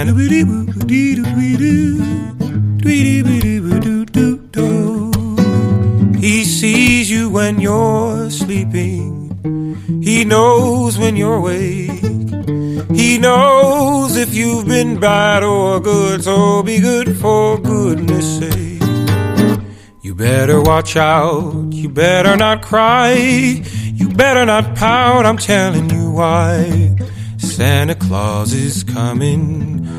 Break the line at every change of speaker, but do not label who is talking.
He sees you when you're sleeping. He knows when you're awake. He knows if you've been bad or good, so be good for goodness sake. You better watch out, you better not cry, you better not pout, I'm telling you why. Santa Claus is coming